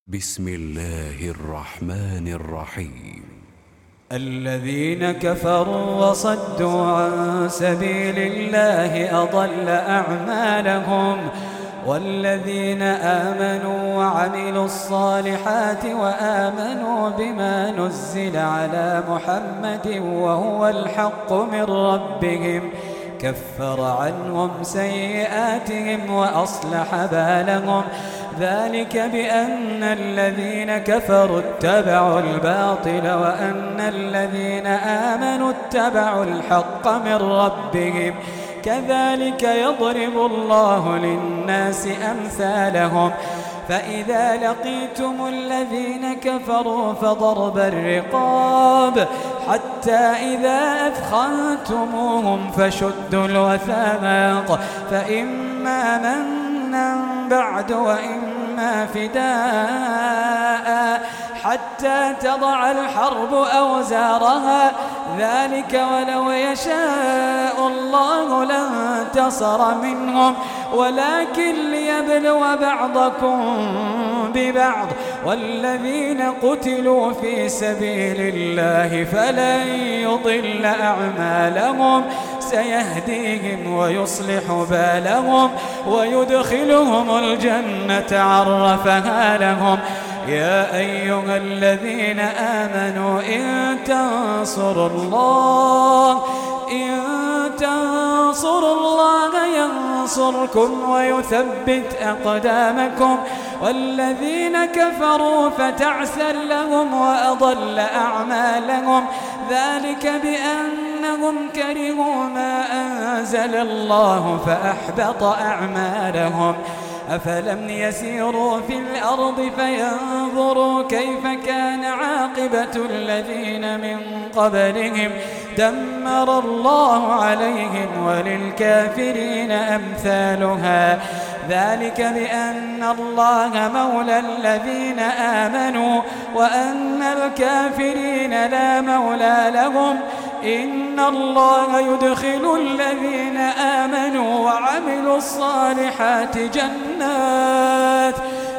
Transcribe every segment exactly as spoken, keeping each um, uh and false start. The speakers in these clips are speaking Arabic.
بسم الله الرحمن الرحيم. الذين كفروا وصدوا عن سبيل الله أضل أعمالهم، والذين آمنوا وعملوا الصالحات وآمنوا بما نزل على محمد وهو الحق من ربهم كفر عنهم سيئاتهم وأصلح بالهم، ذلك بأن الذين كفروا اتبعوا الباطل وأن الذين آمنوا اتبعوا الحق من ربهم، كذلك يضرب الله للناس أمثالهم. فإذا لقيتم الذين كفروا فضرب الرقاب حتى إذا أثخنتموهم فشدوا الوثاق، فإما منا بعد وإما فداء حتى تضع الحرب أوزارها، ذلك ولو يشاء الله لانتصر منهم ولكن ليبلو بعضكم ببعض، والذين قتلوا في سبيل الله فلن يضل أعمالهم سيهديهم ويصلح بالهم ويدخلهم الجنة عرفها لهم. يا أيها الذين آمنوا إن تنصروا الله إن تنصروا الله ينصركم ويثبت أقدامكم، والذين كفروا فتعسا لهم وأضل أعمالهم، ذلك بأنهم كرهوا ما أنزل الله فأحبط أعمالهم. أفلم يسيروا في الأرض فينظروا كيف كان عاقبة الذين من قبلهم، دمر الله عليهم وللكافرين أمثالها، ذلك بأن الله مولى الذين آمنوا وأن الكافرين لا مولى لهم. إن الله يدخل الذين آمنوا وعملوا الصالحات جنات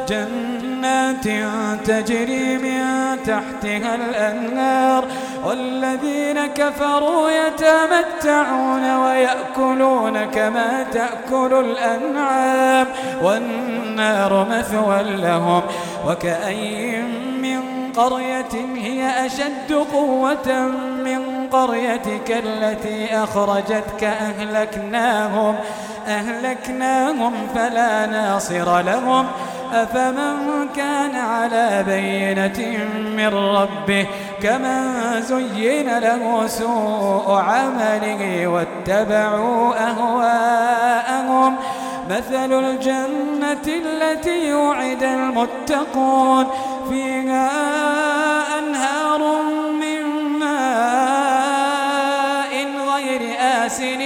جنات تجري من تحتها الأنهار، والذين كفروا يتمتعون ويأكلون كما تأكل الأنعام والنار مثوى لهم. وكأين من قرية هي أشد قوة من قريتك التي أخرجتك أهلكناهم أهلكناهم فلا ناصر لهم. أفمن كان على بينة من ربه كمن زين له سوء عمله واتبعوا أهواءهم، مثل الجنة التي وعد المتقون فيها أنهار من ماء غير آسن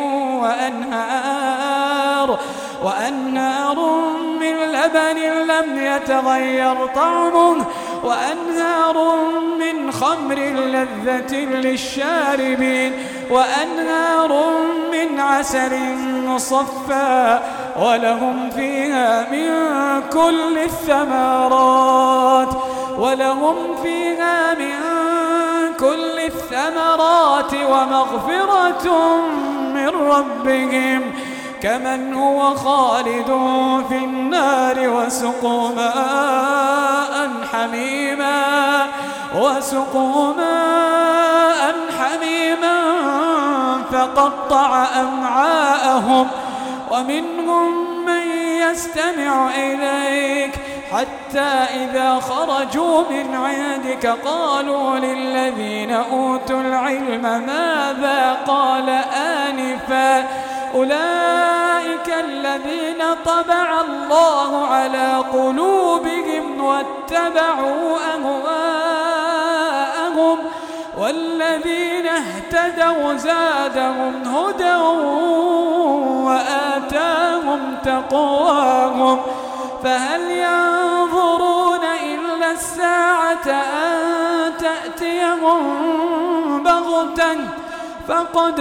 وأنهار, وأنهار من لبن لم يتغير طعمه وأنهار من خمر لذة للشاربين وأنهار من عسل مصفى ولهم فيها من كل الثمرات ولهم فيها من كل الثمرات ومغفرة من ربهم كمن هو خالد في النار وسقوا ماء حميما وسقوا ماء حميما فقطع أمعاءهم ومنهم من يستمع إليك حتى إذا خرجوا من عندك قالوا للذين أوتوا العلم ماذا قال آنفا أولئك الذين طبع الله على قلوبهم واتبعوا أهواءهم والذين اهتدوا زادهم هدى وآتاهم تقواهم فهل ينظرون إلا الساعة أن تأتيهم بغتة فقد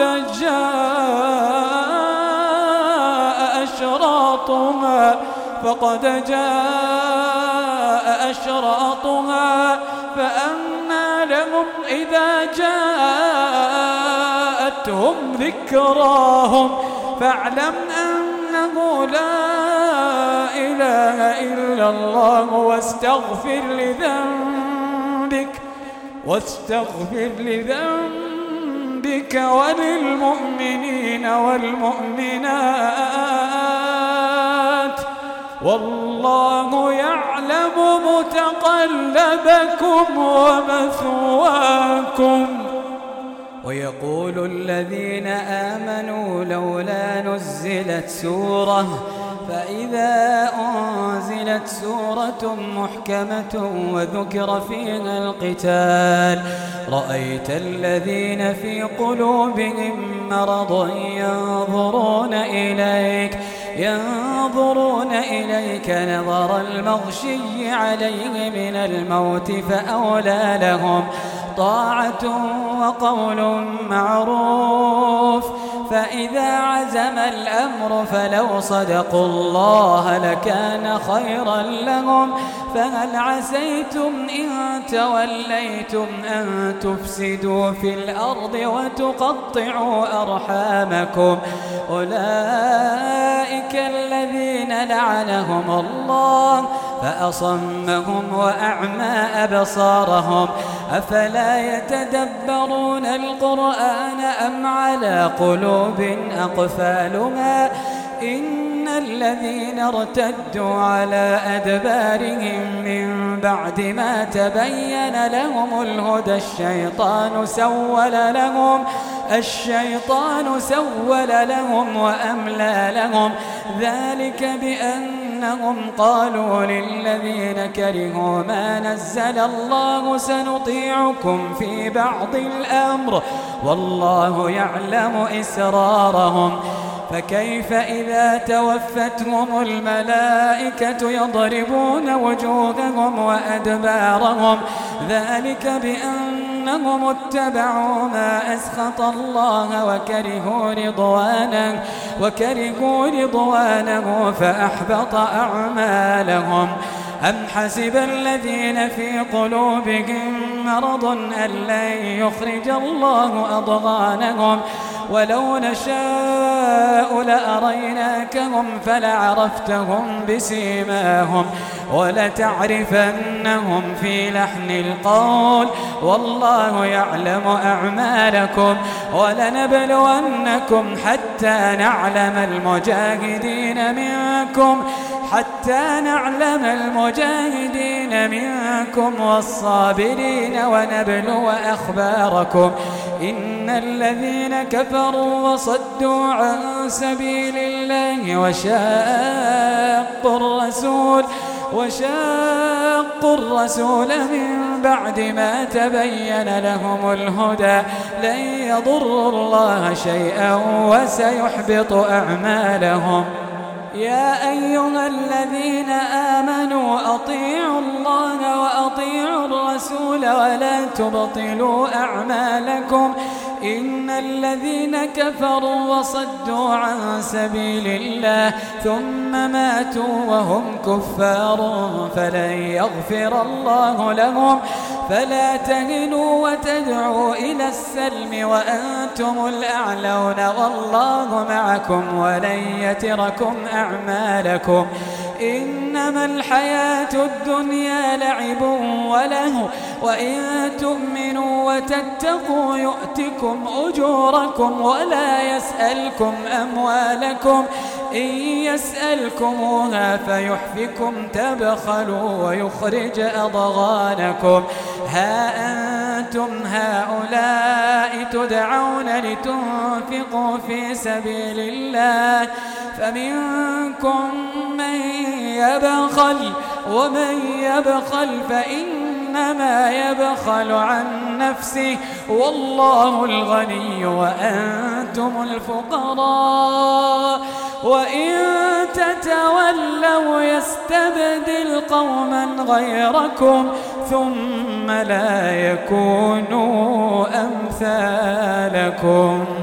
جاء أشراطها فقد جاء جاء أشراطها فأنى لهم إذا جاءتهم ذكراهم فاعلم أنه لا إله إلا الله واستغفر لذنبك واستغفر لذنبك وللمؤمنين والمؤمنات والله يعلم متقلبكم ومثواكم. ويقول الذين آمنوا لولا نزلت سورة فإذا أنزلت سورة محكمة وذكر فيها القتال رأيت الذين في قلوبهم مرض ينظرون إليك ينظرون إليك نظر المغشي عليه من الموت فأولى لهم طاعة وقول معروف فإذا عزم الأمر فلو صدقوا الله لكان خيرا لهم فهل عسيتم إن توليتم أن تفسدوا في الأرض وتقطعوا أرحامكم أولئك الذين لعنهم الله فأصمهم وأعمى أبصارهم أفلا يتدبرون القرآن أم على قلوب أقفالها إن الذين ارتدوا على أدبارهم من بعد ما تبين لهم الهدى الشيطان سول لهم الشيطان سول لهم وأملى لهم ذلك بأنهم قالوا للذين كرهوا ما نزل الله سنطيعكم في بعض الأمر والله يعلم إسرارهم فكيف إذا توفتهم الملائكة يضربون وجوههم وأدبارهم ذلك بأنهم اتبعوا ما أسخط الله وكرهوا رضوانه وكرهوا رضوانه فأحبط أعمالهم أم حسب الذين في قلوبهم مرض أن لن يخرج الله أضغانهم ولو نشاء لأريناكهم فلعرفتهم بسيماهم ولتعرفنهم في لحن القول والله يعلم أعمالكم ولنبلونكم حتى نعلم المجاهدين منكم حتى نعلم المجاهدين منكم والصابرين ونبلو أخباركم إن الذين كفروا وصدوا عن سبيل الله وشاقوا الرسول وشاقوا الرسول من بعد ما تبين لهم الهدى لن يضروا الله شيئا وسيحبط أعمالهم يا أيها الذين آمنوا أطيعوا الله وأطيعوا الرسول ولا تبطلوا أعمالكم إن الذين كفروا وصدوا عن سبيل الله ثم ماتوا وهم كفار فلن يغفر الله لهم فلا تهنوا وتدعوا إلى السلم وأنتم الأعلون والله معكم ولن يتركم أعمالكم إنما الحياة الدنيا لعب وله وإن تؤمنوا وتتقوا يؤتكم أجوركم ولا يسألكم أموالكم إن يسألكموها فيحفكم تبخلوا ويخرج أضغانكم ها أنتم هؤلاء تدعون لتنفقوا في سبيل الله فمنكم من يبخل ومن يبخل فإنما يبخل عن نفسه والله الغني وأنتم الفقراء وإن تتولوا يستبدل قوما غيركم ثم لا يكونوا أمثالكم.